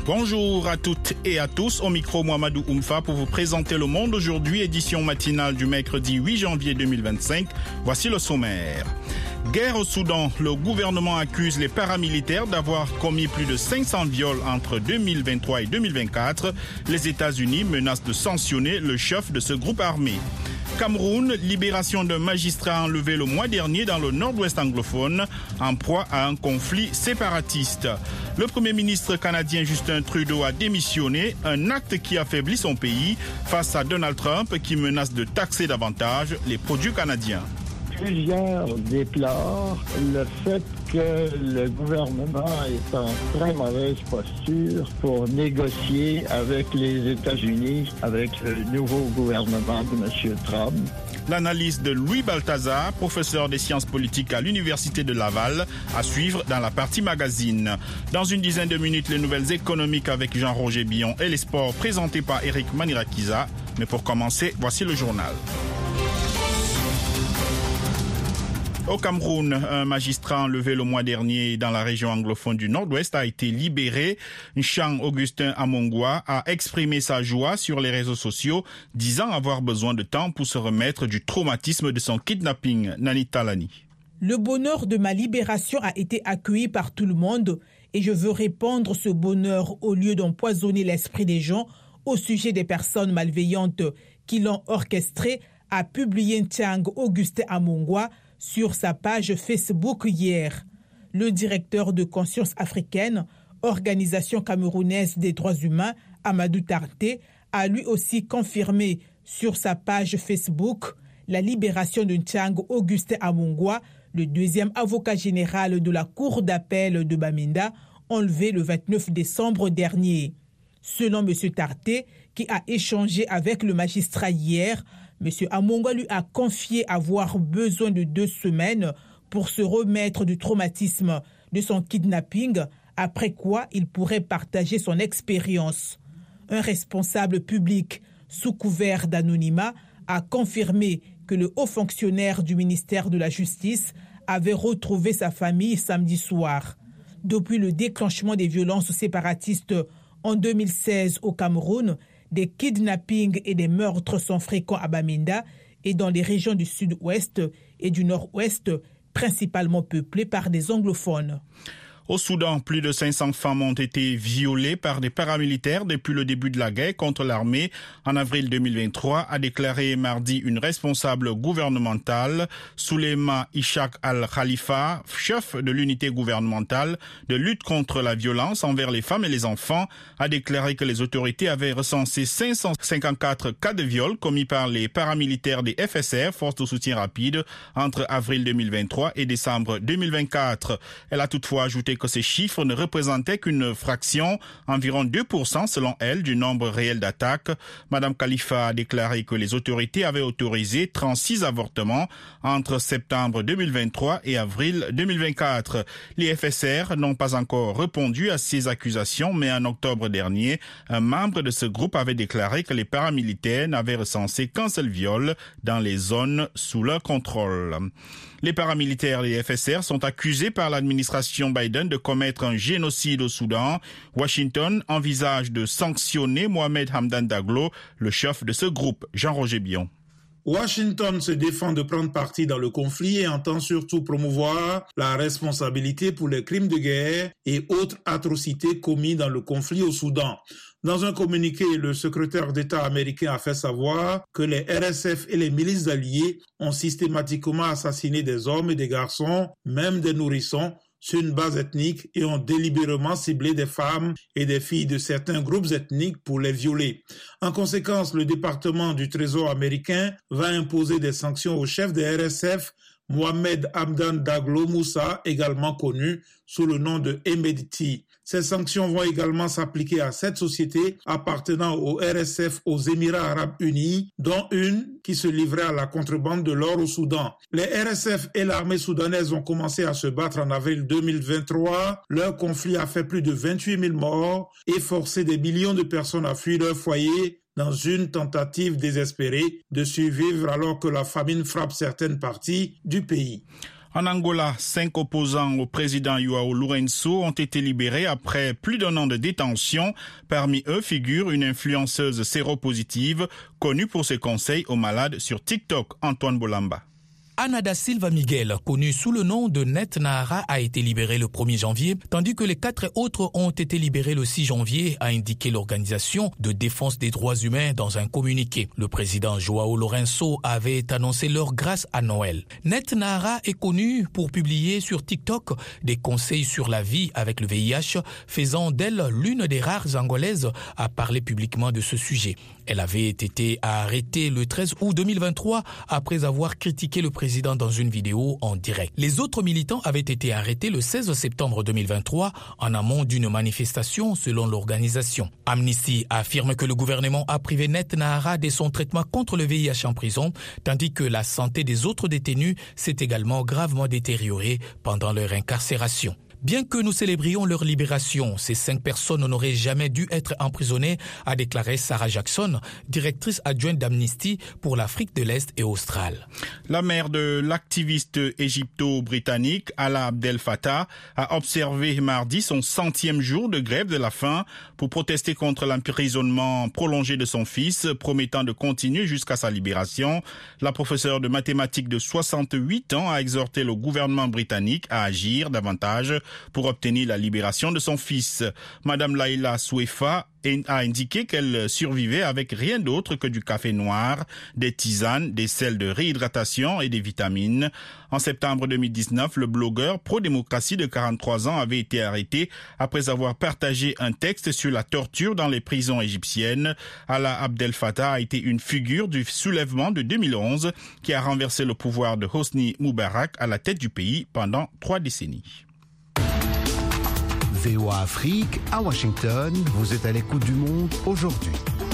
Bonjour à toutes et à tous, au micro Mohamedou Oumfa pour vous présenter Le Monde aujourd'hui, édition matinale du mercredi 8 janvier 2025. Voici le sommaire. Guerre au Soudan, le gouvernement accuse les paramilitaires d'avoir commis plus de 500 viols entre 2023 et 2024. Les États-Unis menacent de sanctionner le chef de ce groupe armé. Cameroun, libération d'un magistrat enlevé le mois dernier dans le nord-ouest anglophone, en proie à un conflit séparatiste. Le Premier ministre canadien Justin Trudeau a démissionné, un acte qui affaiblit son pays face à Donald Trump qui menace de taxer davantage les produits canadiens. Plusieurs déplorent le fait que le gouvernement est en très mauvaise posture pour négocier avec les États-Unis, avec le nouveau gouvernement de M. Trump. L'analyse de Louis Balthazar, professeur des sciences politiques à l'Université de Laval, à suivre dans la partie magazine. Dans une dizaine de minutes, les nouvelles économiques avec Jean-Roger Billon et les sports présentés par Eric Manirakiza. Mais pour commencer, voici le journal. Au Cameroun, un magistrat enlevé le mois dernier dans la région anglophone du Nord-Ouest a été libéré. Nchang Augustin Amongwa a exprimé sa joie sur les réseaux sociaux, disant avoir besoin de temps pour se remettre du traumatisme de son kidnapping. Nani Talani. Le bonheur de ma libération a été accueilli par tout le monde et je veux répandre ce bonheur au lieu d'empoisonner l'esprit des gens au sujet des personnes malveillantes qui l'ont orchestré, a publié Nchang Augustin Amongwa sur sa page Facebook hier. Le directeur de Conscience africaine, organisation camerounaise des droits humains, Amadou Tarté, a lui aussi confirmé sur sa page Facebook la libération de Nchang Augustin Amongwa, le deuxième avocat général de la Cour d'appel de Bamenda, enlevé le 29 décembre dernier. Selon M. Tarté, qui a échangé avec le magistrat hier, M. Amongwa lui a confié avoir besoin de 2 semaines pour se remettre du traumatisme de son kidnapping, après quoi il pourrait partager son expérience. Un responsable public, sous couvert d'anonymat, a confirmé que le haut fonctionnaire du ministère de la Justice avait retrouvé sa famille samedi soir. Depuis le déclenchement des violences séparatistes en 2016 au Cameroun, des kidnappings et des meurtres sont fréquents à Bamenda et dans les régions du sud-ouest et du nord-ouest, principalement peuplées par des anglophones. Au Soudan, plus de 500 femmes ont été violées par des paramilitaires depuis le début de la guerre contre l'armée en avril 2023, a déclaré mardi une responsable gouvernementale, Souleima Ishaq al-Khalifa, chef de l'unité gouvernementale de lutte contre la violence envers les femmes et les enfants, a déclaré que les autorités avaient recensé 554 cas de viol commis par les paramilitaires des FSR, Forces de soutien rapide, entre avril 2023 et décembre 2024. Elle a toutefois ajouté que ces chiffres ne représentaient qu'une fraction, environ 2% selon elle, du nombre réel d'attaques. Madame Khalifa a déclaré que les autorités avaient autorisé 36 avortements entre septembre 2023 et avril 2024. Les FSR n'ont pas encore répondu à ces accusations, mais en octobre dernier, un membre de ce groupe avait déclaré que les paramilitaires n'avaient recensé qu'un seul viol dans les zones sous leur contrôle. Les paramilitaires et les FSR sont accusés par l'administration Biden de commettre un génocide au Soudan. Washington envisage de sanctionner Mohamed Hamdan Daglo, le chef de ce groupe. Jean-Roger Billon. Washington se défend de prendre parti dans le conflit et entend surtout promouvoir la responsabilité pour les crimes de guerre et autres atrocités commis dans le conflit au Soudan. Dans un communiqué, le secrétaire d'État américain a fait savoir que les RSF et les milices alliées ont systématiquement assassiné des hommes et des garçons, même des nourrissons, sur une base ethnique et ont délibérément ciblé des femmes et des filles de certains groupes ethniques pour les violer. En conséquence, le département du Trésor américain va imposer des sanctions au chef des RSF, Mohamed Hamdan Daglo Moussa, également connu sous le nom de Hemedti. Ces sanctions vont également s'appliquer à 7 sociétés appartenant au RSF aux Émirats arabes unis, dont une qui se livrait à la contrebande de l'or au Soudan. Les RSF et l'armée soudanaise ont commencé à se battre en avril 2023. Leur conflit a fait plus de 28 000 morts et forcé des millions de personnes à fuir leur foyer dans une tentative désespérée de survivre alors que la famine frappe certaines parties du pays. En Angola, 5 opposants au président João Lourenço ont été libérés après plus d'1 an de détention. Parmi eux figure une influenceuse séropositive connue pour ses conseils aux malades sur TikTok, Antoine Bolamba. Ana da Silva Miguel, connue sous le nom de Net Nahara, a été libérée le 1er janvier, tandis que les 4 autres ont été libérés le 6 janvier, a indiqué l'organisation de défense des droits humains dans un communiqué. Le président João Lourenço avait annoncé leur grâce à Noël. Net Nahara est connue pour publier sur TikTok des conseils sur la vie avec le VIH, faisant d'elle l'une des rares Angolaises à parler publiquement de ce sujet. Elle avait été arrêtée le 13 août 2023 après avoir critiqué le président dans une vidéo en direct. Les autres militants avaient été arrêtés le 16 septembre 2023 en amont d'une manifestation selon l'organisation. Amnesty affirme que le gouvernement a privé Net Nahara de son traitement contre le VIH en prison, tandis que la santé des autres détenus s'est également gravement détériorée pendant leur incarcération. Bien que nous célébrions leur libération, ces 5 personnes n'auraient jamais dû être emprisonnées, a déclaré Sarah Jackson, directrice adjointe d'Amnesty pour l'Afrique de l'Est et australe. La mère de l'activiste égypto-britannique Alaa Abdel Fattah a observé mardi son 100e jour de grève de la faim pour protester contre l'emprisonnement prolongé de son fils, promettant de continuer jusqu'à sa libération. La professeure de mathématiques de 68 ans a exhorté le gouvernement britannique à agir davantage pour obtenir la libération de son fils. Madame Laila Souefa a indiqué qu'elle survivait avec rien d'autre que du café noir, des tisanes, des sels de réhydratation et des vitamines. En septembre 2019, le blogueur pro-démocratie de 43 ans avait été arrêté après avoir partagé un texte sur la torture dans les prisons égyptiennes. Alaa Abdel Fattah a été une figure du soulèvement de 2011 qui a renversé le pouvoir de Hosni Moubarak à la tête du pays pendant 3 décennies. VOA Afrique, à Washington, vous êtes à l'écoute du monde aujourd'hui.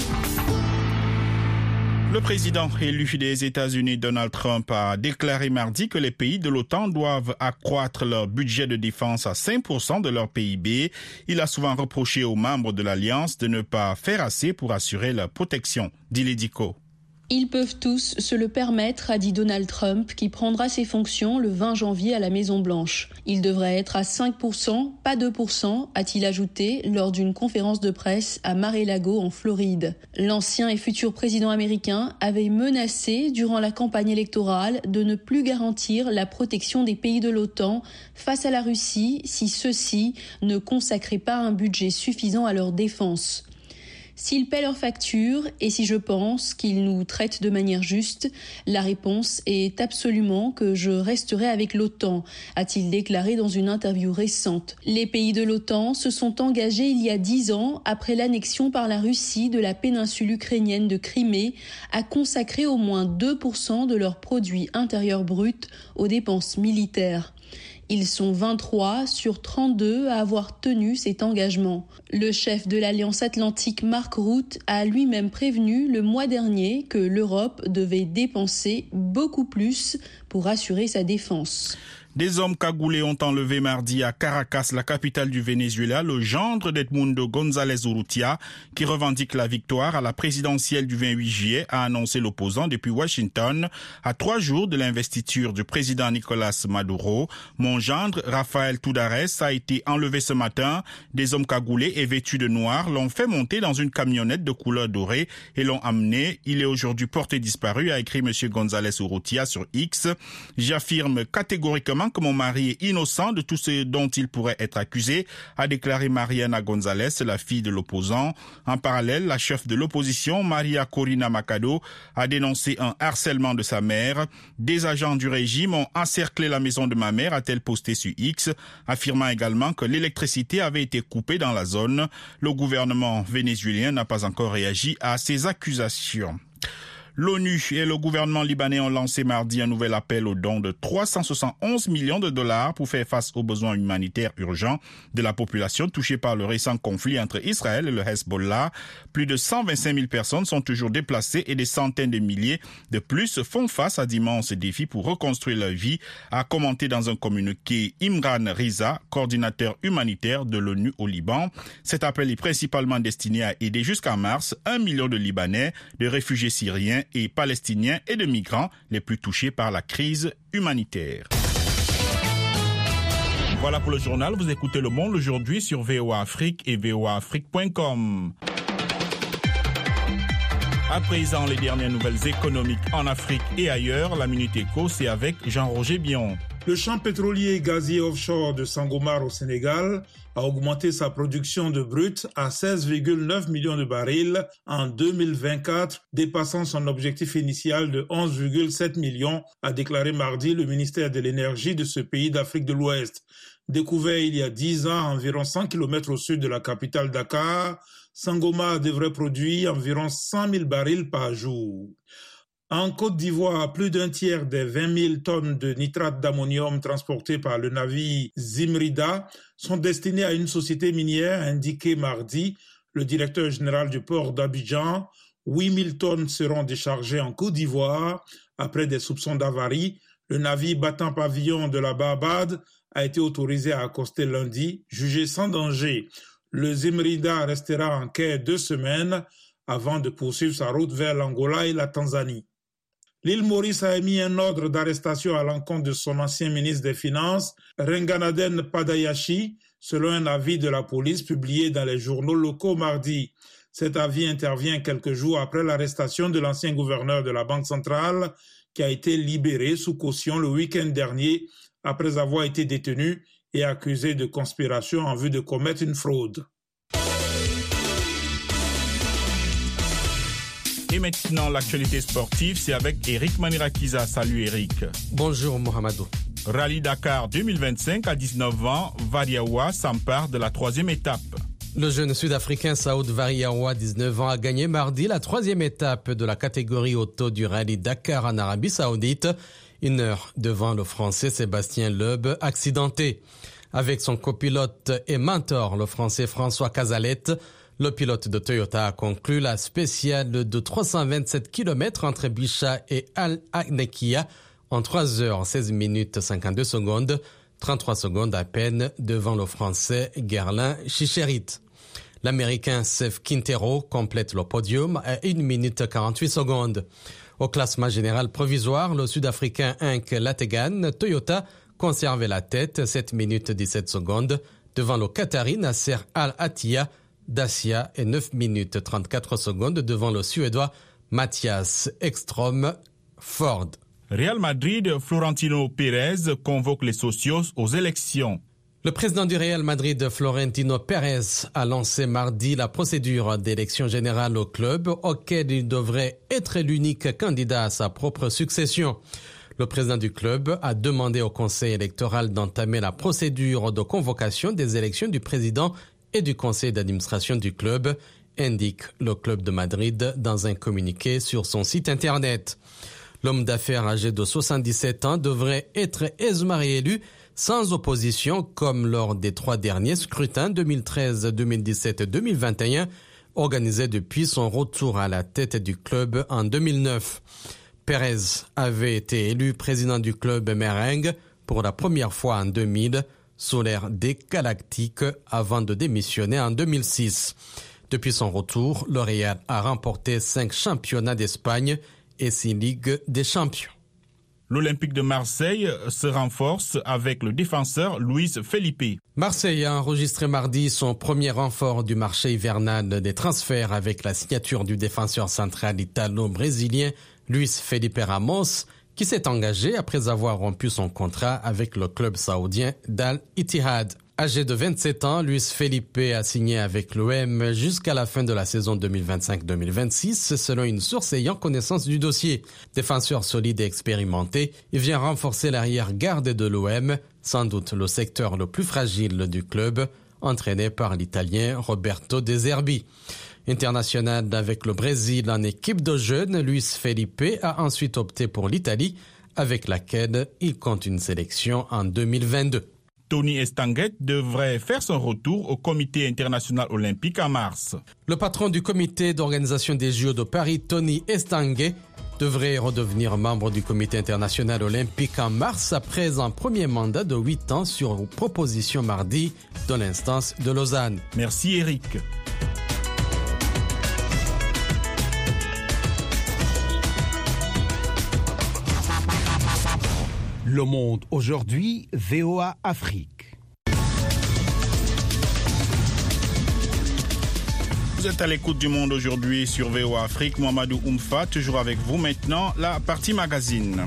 Le président élu des États-Unis, Donald Trump, a déclaré mardi que les pays de l'OTAN doivent accroître leur budget de défense à 5% de leur PIB. Il a souvent reproché aux membres de l'Alliance de ne pas faire assez pour assurer leur protection. Dile Diko. Ils peuvent tous se le permettre, a dit Donald Trump, qui prendra ses fonctions le 20 janvier à la Maison-Blanche. Il devrait être à 5%, pas 2%, a-t-il ajouté lors d'une conférence de presse à Mar-a-Lago en Floride. L'ancien et futur président américain avait menacé durant la campagne électorale de ne plus garantir la protection des pays de l'OTAN face à la Russie si ceux-ci ne consacraient pas un budget suffisant à leur défense. S'ils paient leurs factures et si je pense qu'ils nous traitent de manière juste, la réponse est absolument que je resterai avec l'OTAN, a-t-il déclaré dans une interview récente. Les pays de l'OTAN se sont engagés il y a 10 ans, après l'annexion par la Russie de la péninsule ukrainienne de Crimée, à consacrer au moins 2% de leur produit intérieur brut aux dépenses militaires. Ils sont 23 sur 32 à avoir tenu cet engagement. Le chef de l'Alliance Atlantique, Mark Rutte, a lui-même prévenu le mois dernier que l'Europe devait dépenser beaucoup plus pour assurer sa défense. Des hommes cagoulés ont enlevé mardi à Caracas, la capitale du Venezuela, le gendre d'Edmundo González Urrutia, qui revendique la victoire à la présidentielle du 28 juillet, a annoncé l'opposant depuis Washington, à 3 jours de l'investiture du président Nicolás Maduro. Mon gendre, Rafael Tudares, a été enlevé ce matin. Des hommes cagoulés et vêtus de noir l'ont fait monter dans une camionnette de couleur dorée et l'ont amené. Il est aujourd'hui porté disparu, a écrit M. González Urrutia sur X. J'affirme catégoriquement que mon mari est innocent de tout ce dont il pourrait être accusé, a déclaré Mariana González, la fille de l'opposant. En parallèle, la chef de l'opposition, Maria Corina Machado, a dénoncé un harcèlement de sa mère. Des agents du régime ont encerclé la maison de ma mère, a-t-elle posté sur X, affirmant également que l'électricité avait été coupée dans la zone. Le gouvernement vénézuélien n'a pas encore réagi à ces accusations. L'ONU et le gouvernement libanais ont lancé mardi un nouvel appel aux dons de 371 millions de dollars pour faire face aux besoins humanitaires urgents de la population touchée par le récent conflit entre Israël et le Hezbollah. Plus de 125 000 personnes sont toujours déplacées et des centaines de milliers de plus font face à d'immenses défis pour reconstruire leur vie, a commenté dans un communiqué Imran Riza, coordinateur humanitaire de l'ONU au Liban. Cet appel est principalement destiné à aider jusqu'à mars 1 million de Libanais, de réfugiés syriens et palestiniens et de migrants les plus touchés par la crise humanitaire. Voilà pour le journal. Vous écoutez Le Monde aujourd'hui sur VOA Afrique et voaafrique.com. À présent, les dernières nouvelles économiques en Afrique et ailleurs. La Minute Éco, c'est avec Jean-Roger Bion. Le champ pétrolier et gazier offshore de Sangomar au Sénégal a augmenté sa production de brut à 16,9 millions de barils en 2024, dépassant son objectif initial de 11,7 millions, a déclaré mardi le ministère de l'Énergie de ce pays d'Afrique de l'Ouest. Découvert il y a 10 ans, environ 100 km au sud de la capitale Dakar, Sangomar devrait produire environ 100 000 barils par jour. En Côte d'Ivoire, plus d'un tiers des 20 000 tonnes de nitrate d'ammonium transportées par le navire Zimrida sont destinées à une société minière, a indiqué mardi le directeur général du port d'Abidjan. 8 000 tonnes seront déchargées en Côte d'Ivoire. Après des soupçons d'avarie, le navire battant pavillon de la Barbade a été autorisé à accoster lundi, jugé sans danger. Le Zimrida restera en quai 2 semaines avant de poursuivre sa route vers l'Angola et la Tanzanie. L'île Maurice a émis un ordre d'arrestation à l'encontre de son ancien ministre des Finances, Renganaden Padayashi, selon un avis de la police publié dans les journaux locaux mardi. Cet avis intervient quelques jours après l'arrestation de l'ancien gouverneur de la Banque centrale, qui a été libéré sous caution le week-end dernier après avoir été détenu et accusé de conspiration en vue de commettre une fraude. Et maintenant, l'actualité sportive, c'est avec Eric Manirakiza. Salut Eric. Bonjour Mohamedou. Rallye Dakar 2025 à 19 ans, Variawa s'empare de la 3e étape. Le jeune sud-africain Saoud Variawa, 19 ans, a gagné mardi la 3e étape de la catégorie auto du Rallye Dakar en Arabie Saoudite. 1 heure devant le français Sébastien Loeb, accidenté. Avec son copilote et mentor, le français François Casalette, le pilote de Toyota a conclu la spéciale de 327 km entre Bicha et Al-Agnekia en 3 heures 16 minutes 52 secondes, 33 secondes à peine devant le français Guerlain Chicherit. L'américain Seth Quintero complète le podium à 1 minute 48 secondes. Au classement général provisoire, le sud-africain Henk Lategan Toyota conservait la tête 7 minutes 17 secondes devant le Qatari Nasser Al-Attiyah Dacia et 9 minutes 34 secondes devant le Suédois Mattias Ekström Ford. Real Madrid, Florentino Pérez convoque les socios aux élections. Le président du Real Madrid, Florentino Pérez, a lancé mardi la procédure d'élection générale au club auquel il devrait être l'unique candidat à sa propre succession. Le président du club a demandé au conseil électoral d'entamer la procédure de convocation des élections du président et du conseil d'administration du club, indique le club de Madrid dans un communiqué sur son site internet. L'homme d'affaires âgé de 77 ans devrait être aisément réélu sans opposition comme lors des 3 derniers scrutins 2013, 2017 et 2021 organisés depuis son retour à la tête du club en 2009. Pérez avait été élu président du club merengue pour la première fois en 2000 sous l'ère des Galactiques avant de démissionner en 2006. Depuis son retour, le Real a remporté 5 championnats d'Espagne et 6 Ligues des champions. L'Olympique de Marseille se renforce avec le défenseur Luis Felipe. Marseille a enregistré mardi son premier renfort du marché hivernal des transferts avec la signature du défenseur central italo-brésilien Luis Felipe Ramos, qui s'est engagé après avoir rompu son contrat avec le club saoudien d'Al-Ittihad. Âgé de 27 ans, Luis Felipe a signé avec l'OM jusqu'à la fin de la saison 2025-2026, selon une source ayant connaissance du dossier. Défenseur solide et expérimenté, il vient renforcer l'arrière-garde de l'OM, sans doute le secteur le plus fragile du club, entraîné par l'Italien Roberto De Zerbi. International avec le Brésil en équipe de jeunes, Luis Felipe a ensuite opté pour l'Italie, avec laquelle il compte une sélection en 2022. Tony Estanguet devrait faire son retour au Comité international olympique en mars. Le patron du comité d'organisation des Jeux de Paris, Tony Estanguet, devrait redevenir membre du Comité international olympique en mars après un premier mandat de 8 ans sur proposition mardi de l'instance de Lausanne. Merci Eric. Le Monde aujourd'hui, VOA Afrique. Vous êtes à l'écoute du Monde aujourd'hui sur VOA Afrique. Mohamedou Oumfa, toujours avec vous maintenant, la partie magazine.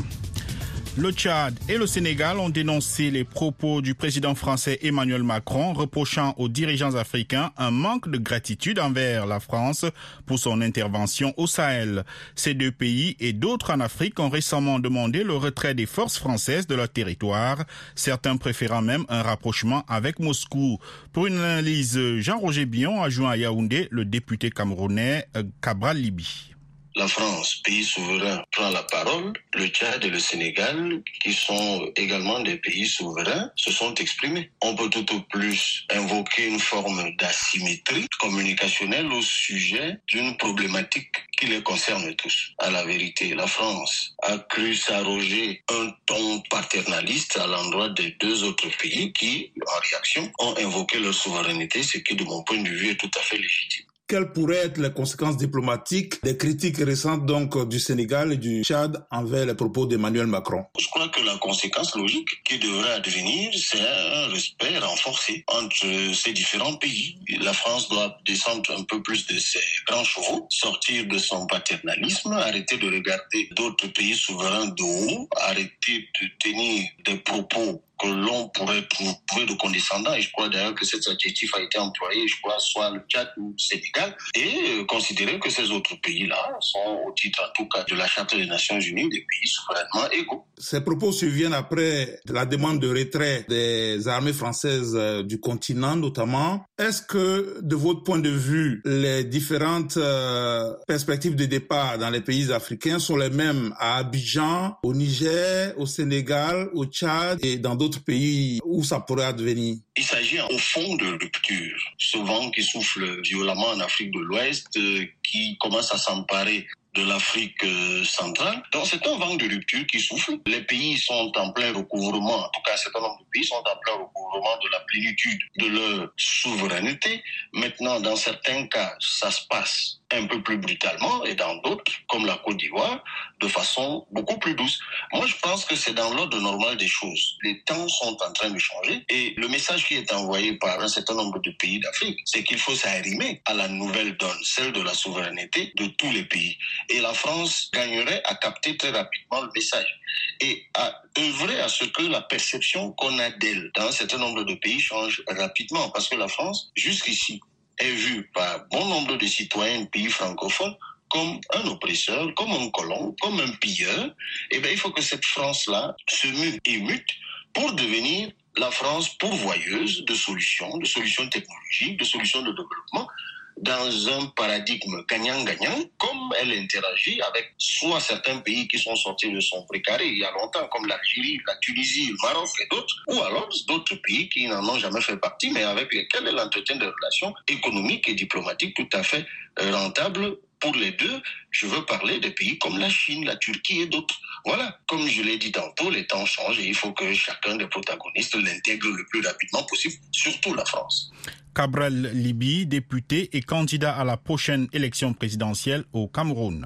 Le Tchad et le Sénégal ont dénoncé les propos du président français Emmanuel Macron, reprochant aux dirigeants africains un manque de gratitude envers la France pour son intervention au Sahel. Ces deux pays et d'autres en Afrique ont récemment demandé le retrait des forces françaises de leur territoire, certains préférant même un rapprochement avec Moscou. Pour une analyse, Jean-Roger Bion a joint à Yaoundé le député camerounais Cabral Libi. La France, pays souverain, prend la parole. Le Tchad et le Sénégal, qui sont également des pays souverains, se sont exprimés. On peut tout au plus invoquer une forme d'asymétrie communicationnelle au sujet d'une problématique qui les concerne tous. À la vérité, la France a cru s'arroger un ton paternaliste à l'endroit des deux autres pays qui, en réaction, ont invoqué leur souveraineté, ce qui, de mon point de vue, est tout à fait légitime. Quelles pourraient être les conséquences diplomatiques des critiques récentes donc du Sénégal et du Tchad envers les propos d'Emmanuel Macron? Je crois que la conséquence logique qui devrait advenir, c'est un respect renforcé entre ces différents pays. La France doit descendre un peu plus de ses grands chevaux, sortir de son paternalisme, arrêter de regarder d'autres pays souverains de haut, arrêter de tenir des propos que l'on pourrait trouver de condescendant, et je crois d'ailleurs que cet adjectif a été employé, je crois, soit le Tchad ou le Sénégal, et considérer que ces autres pays-là sont, au titre en tout cas de la Charte des Nations Unies, des pays souverainement égaux. Ces propos surviennent après la demande de retrait des armées françaises du continent notamment. Est-ce que, de votre point de vue, les différentes perspectives de départ dans les pays africains sont les mêmes à Abidjan, au Niger, au Sénégal, au Tchad et dans d'autres pays où ça pourrait advenir? Il s'agit au fond de rupture. Ce vent qui souffle violemment en Afrique de l'Ouest, qui commence à s'emparer de l'Afrique centrale. Donc c'est un vent de rupture qui souffle. Les pays sont en plein recouvrement, en tout cas un certain nombre de pays sont en plein recouvrement de la plénitude de leur souveraineté. Maintenant, dans certains cas, ça se passe un peu plus brutalement et dans d'autres, comme la Côte d'Ivoire, de façon beaucoup plus douce. Moi, je pense que c'est dans l'ordre normal des choses. Les temps sont en train de changer et le message qui est envoyé par un certain nombre de pays d'Afrique, c'est qu'il faut s'arrimer à la nouvelle donne, celle de la souveraineté de tous les pays. Et la France gagnerait à capter très rapidement le message et à œuvrer à ce que la perception qu'on a d'elle dans un certain nombre de pays change rapidement. Parce que la France, jusqu'ici, est vue par bon nombre de citoyens de pays francophones comme un oppresseur, comme un colon, comme un pilleur. Eh bien, il faut que cette France-là se mue et mute pour devenir la France pourvoyeuse de solutions technologiques, de solutions de développement, dans un paradigme gagnant-gagnant, comme elle interagit avec soit certains pays qui sont sortis de son précaré il y a longtemps, comme l'Algérie, la Tunisie, le Maroc et d'autres, ou alors d'autres pays qui n'en ont jamais fait partie, mais avec lesquels elle entretient des relations économiques et diplomatiques tout à fait rentables. Pour les deux, je veux parler des pays comme la Chine, la Turquie et d'autres. Voilà, comme je l'ai dit tantôt, les temps changent et il faut que chacun des protagonistes l'intègre le plus rapidement possible, surtout la France. Cabral Libi, député et candidat à la prochaine élection présidentielle au Cameroun.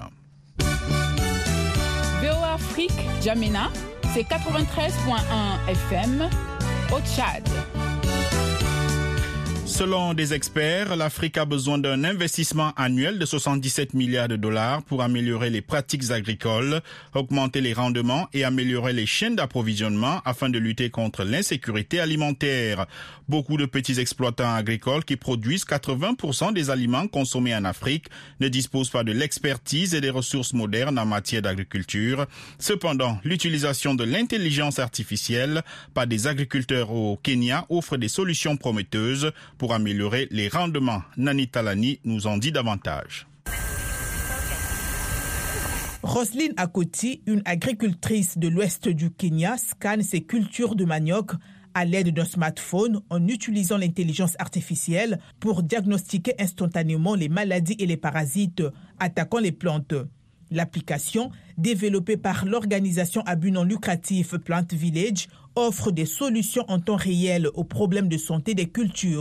VOA Afrique, Djamena, c'est 93.1 FM au Tchad. Selon des experts, l'Afrique a besoin d'un investissement annuel de 77 milliards de dollars pour améliorer les pratiques agricoles, augmenter les rendements et améliorer les chaînes d'approvisionnement afin de lutter contre l'insécurité alimentaire. Beaucoup de petits exploitants agricoles qui produisent 80% des aliments consommés en Afrique ne disposent pas de l'expertise et des ressources modernes en matière d'agriculture. Cependant, l'utilisation de l'intelligence artificielle par des agriculteurs au Kenya offre des solutions prometteuses pour améliorer les rendements. Nani Talani nous en dit davantage. Roselyne Akoti, une agricultrice de l'ouest du Kenya, scanne ses cultures de manioc à l'aide d'un smartphone en utilisant l'intelligence artificielle pour diagnostiquer instantanément les maladies et les parasites attaquant les plantes. L'application, développée par l'organisation à but non lucratif Plant Village, offre des solutions en temps réel aux problèmes de santé des cultures.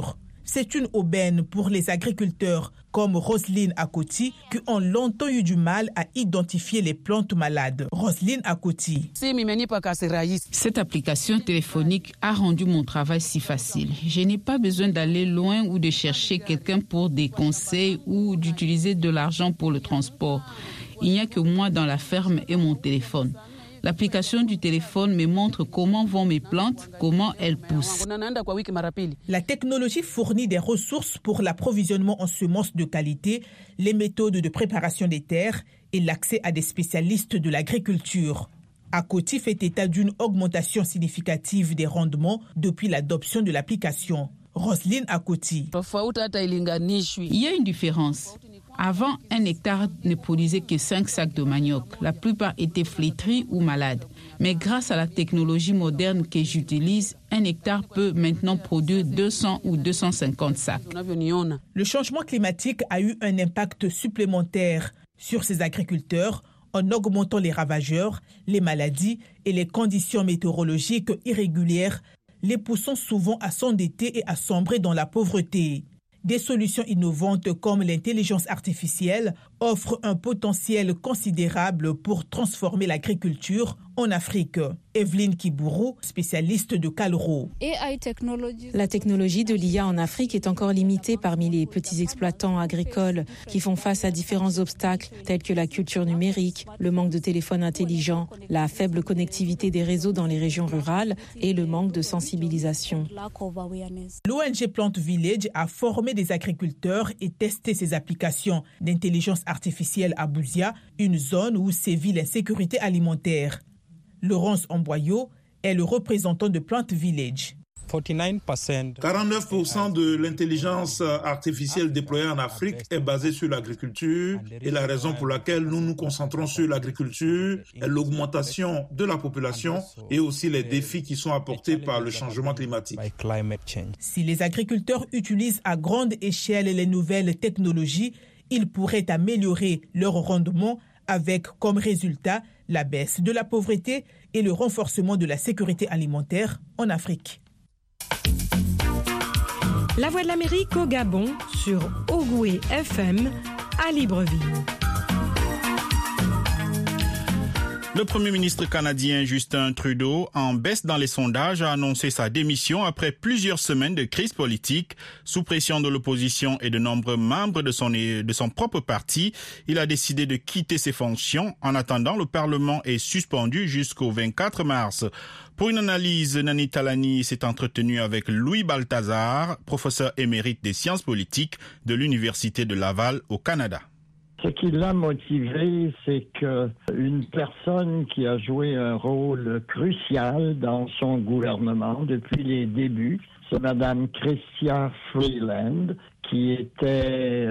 C'est une aubaine pour les agriculteurs comme Roselyne Akoti qui ont longtemps eu du mal à identifier les plantes malades. Roselyne Akoti. Cette application téléphonique a rendu mon travail si facile. Je n'ai pas besoin d'aller loin ou de chercher quelqu'un pour des conseils ou d'utiliser de l'argent pour le transport. Il n'y a que moi dans la ferme et mon téléphone. L'application du téléphone me montre comment vont mes plantes, comment elles poussent. La technologie fournit des ressources pour l'approvisionnement en semences de qualité, les méthodes de préparation des terres et l'accès à des spécialistes de l'agriculture. Akoti fait état d'une augmentation significative des rendements depuis l'adoption de l'application. Roselyne Akoti. Il y a une différence. Avant, un hectare ne produisait que 5 sacs de manioc. La plupart étaient flétris ou malades. Mais grâce à la technologie moderne que j'utilise, un hectare peut maintenant produire 200 ou 250 sacs. Le changement climatique a eu un impact supplémentaire sur ces agriculteurs en augmentant les ravageurs, les maladies et les conditions météorologiques irrégulières, les poussant souvent à s'endetter et à sombrer dans la pauvreté. Des solutions innovantes comme l'intelligence artificielle offrent un potentiel considérable pour transformer l'agriculture en Afrique. Evelyne Kibourou, spécialiste de Calro. La technologie de l'IA en Afrique est encore limitée parmi les petits exploitants agricoles qui font face à différents obstacles tels que la culture numérique, le manque de téléphones intelligents, la faible connectivité des réseaux dans les régions rurales et le manque de sensibilisation. L'ONG Plant Village a formé des agriculteurs et testé ces applications d'intelligence artificielle à Bouzia, une zone où sévit l'insécurité alimentaire. Laurence Amboyot est le représentant de Plant Village. 49% de l'intelligence artificielle déployée en Afrique est basée sur l'agriculture et la raison pour laquelle nous nous concentrons sur l'agriculture est l'augmentation de la population et aussi les défis qui sont apportés par le changement climatique. Si les agriculteurs utilisent à grande échelle les nouvelles technologies, ils pourraient améliorer leur rendement avec comme résultat la baisse de la pauvreté et le renforcement de la sécurité alimentaire en Afrique. La Voix de l'Amérique au Gabon sur Ogoué FM à Libreville. Le Premier ministre canadien Justin Trudeau, en baisse dans les sondages, a annoncé sa démission après plusieurs semaines de crise politique. Sous pression de l'opposition et de nombreux membres de son propre parti, il a décidé de quitter ses fonctions. En attendant, le Parlement est suspendu jusqu'au 24 mars. Pour une analyse, Nani Talani s'est entretenu avec Louis Balthazar, professeur émérite des sciences politiques de l'Université de Laval au Canada. Ce qui l'a motivé, c'est qu'une personne qui a joué un rôle crucial dans son gouvernement depuis les débuts, c'est Mme Chrystia Freeland, qui était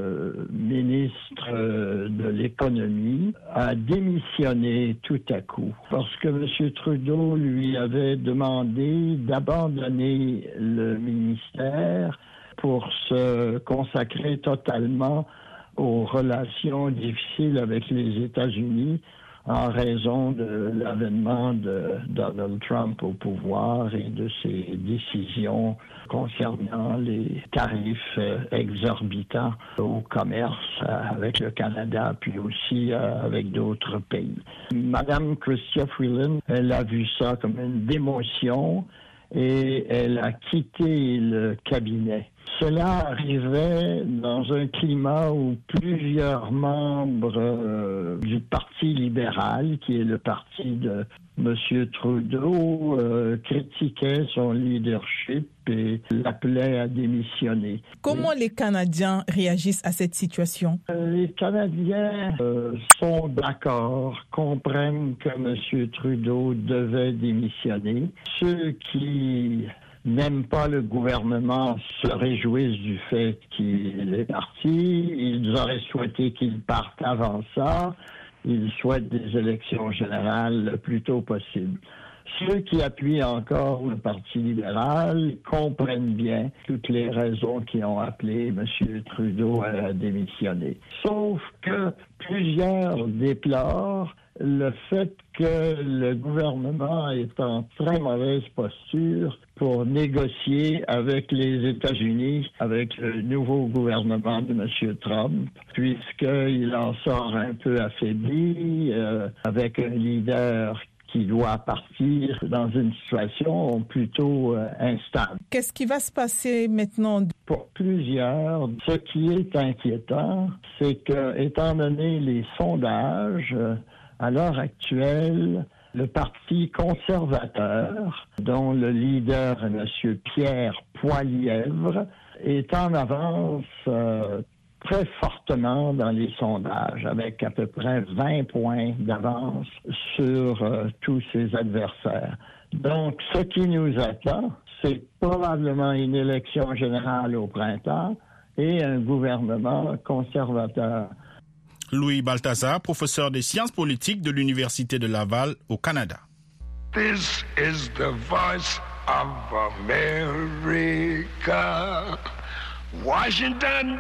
ministre de l'économie, a démissionné tout à coup parce que M. Trudeau lui avait demandé d'abandonner le ministère pour se consacrer totalement aux relations difficiles avec les États-Unis en raison de l'avènement de Donald Trump au pouvoir et de ses décisions concernant les tarifs exorbitants au commerce avec le Canada, puis aussi avec d'autres pays. Madame Chrystia Freeland, elle a vu ça comme une démotion et elle a quitté le cabinet. Cela arrivait dans un climat où plusieurs membres du Parti libéral, qui est le parti de M. Trudeau, critiquaient son leadership et l'appelaient à démissionner. Comment les Canadiens réagissent à cette situation? Les Canadiens sont d'accord, comprennent que M. Trudeau devait démissionner. Ceux qui n'aiment pas le gouvernement se réjouissent du fait qu'il est parti. Ils auraient souhaité qu'il parte avant ça. Ils souhaitent des élections générales le plus tôt possible. Ceux qui appuient encore le Parti libéral comprennent bien toutes les raisons qui ont appelé M. Trudeau à démissionner. Sauf que plusieurs déplorent le fait que le gouvernement est en très mauvaise posture pour négocier avec les États-Unis, avec le nouveau gouvernement de M. Trump, puisqu'il en sort un peu affaibli, avec un leader qui doit partir dans une situation plutôt instable. Qu'est-ce qui va se passer maintenant? Pour plusieurs, ce qui est inquiétant, c'est que, étant donné les sondages, à l'heure actuelle, le Parti conservateur, dont le leader est M. Pierre Poilievre, est en avance très fortement dans les sondages, avec à peu près 20 points d'avance sur tous ses adversaires. Donc, ce qui nous attend, c'est probablement une élection générale au printemps et un gouvernement conservateur. Louis Balthazar, professeur des sciences politiques de l'Université de Laval au Canada. This is the voice of America. Washington,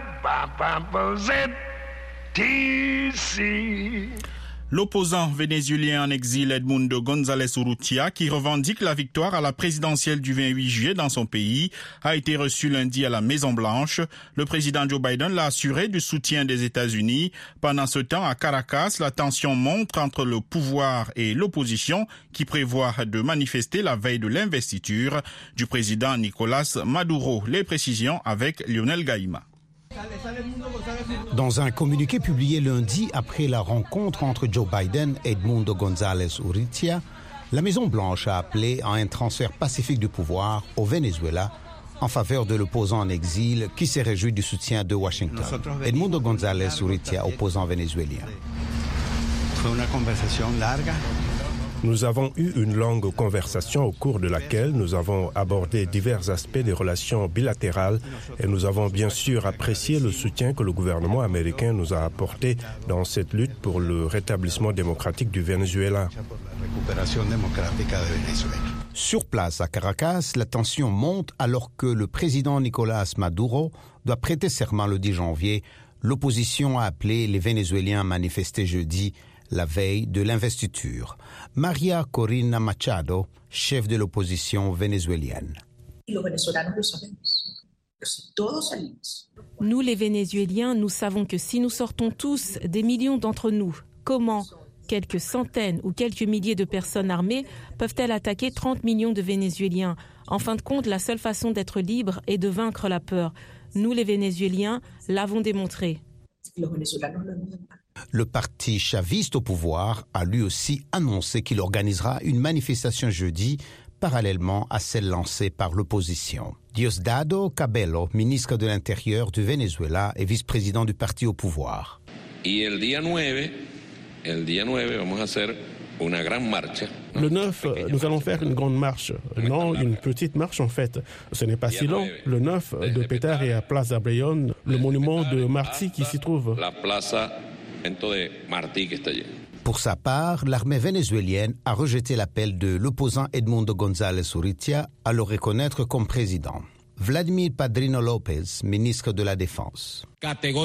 D.C. L'opposant vénézuélien en exil Edmundo González Urrutia, qui revendique la victoire à la présidentielle du 28 juillet dans son pays, a été reçu lundi à la Maison-Blanche. Le président Joe Biden l'a assuré du soutien des États-Unis. Pendant ce temps, à Caracas, la tension monte entre le pouvoir et l'opposition qui prévoit de manifester la veille de l'investiture du président Nicolás Maduro. Les précisions avec Lionel Gaïma. Dans un communiqué publié lundi après la rencontre entre Joe Biden et Edmundo González Urrutia, la Maison-Blanche a appelé à un transfert pacifique du pouvoir au Venezuela en faveur de l'opposant en exil qui s'est réjoui du soutien de Washington. Edmundo González Urrutia, opposant vénézuélien. Nous avons eu une longue conversation au cours de laquelle nous avons abordé divers aspects des relations bilatérales et nous avons bien sûr apprécié le soutien que le gouvernement américain nous a apporté dans cette lutte pour le rétablissement démocratique du Venezuela. Sur place à Caracas, la tension monte alors que le président Nicolás Maduro doit prêter serment le 10 janvier. L'opposition a appelé les Vénézuéliens à manifester jeudi, la veille de l'investiture. Maria Corina Machado, chef de l'opposition vénézuélienne. Nous, les Vénézuéliens, nous savons que si nous sortons tous, des millions d'entre nous, comment quelques centaines ou quelques milliers de personnes armées peuvent-elles attaquer 30 millions de Vénézuéliens? En fin de compte, la seule façon d'être libre est de vaincre la peur. Nous, les Vénézuéliens, l'avons démontré. Le parti chaviste au pouvoir a lui aussi annoncé qu'il organisera une manifestation jeudi, parallèlement à celle lancée par l'opposition. Diosdado Cabello, ministre de l'Intérieur du Venezuela et vice-président du parti au pouvoir. Le 9, nous allons faire une grande marche. Non, une petite marche en fait. Ce n'est pas si long. Le 9 de Petare et à Plaza Breyon, le monument de Martí qui s'y trouve. Pour sa part, l'armée vénézuélienne a rejeté l'appel de l'opposant Edmundo González Urrutia à le reconnaître comme président. Vladimir Padrino López, ministre de la Défense. Nous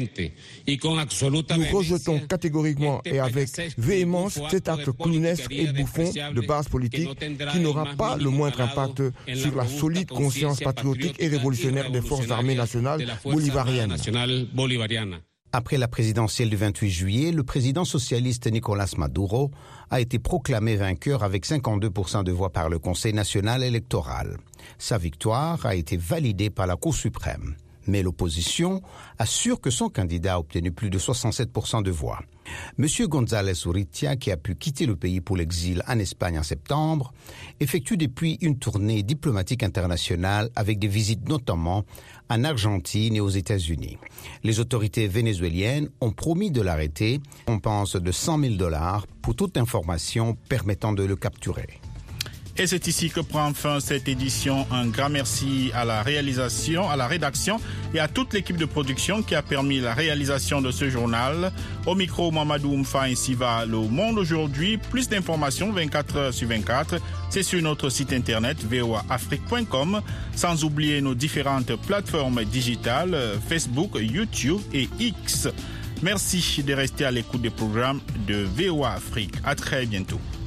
rejetons catégoriquement et avec véhémence cet acte clownesque et bouffon de base politique qui n'aura pas le moindre impact sur la solide conscience patriotique et révolutionnaire des forces armées nationales bolivariennes. Après la présidentielle du 28 juillet, le président socialiste Nicolás Maduro a été proclamé vainqueur avec 52% de voix par le Conseil national électoral. Sa victoire a été validée par la Cour suprême. Mais l'opposition assure que son candidat a obtenu plus de 67% de voix. M. González Urrutia, qui a pu quitter le pays pour l'exil en Espagne en septembre, effectue depuis une tournée diplomatique internationale avec des visites notamment en Argentine et aux États-Unis. Les autorités vénézuéliennes ont promis de l'arrêter. On pense de $100,000 pour toute information permettant de le capturer. Et c'est ici que prend fin cette édition. Un grand merci à la réalisation, à la rédaction et à toute l'équipe de production qui a permis la réalisation de ce journal. Au micro, Mamadou Mfa, ici va Le Monde aujourd'hui. Plus d'informations 24 heures sur 24. C'est sur notre site internet voaafrique.com. Sans oublier nos différentes plateformes digitales, Facebook, YouTube et X. Merci de rester à l'écoute des programmes de VOA Afrique. À très bientôt.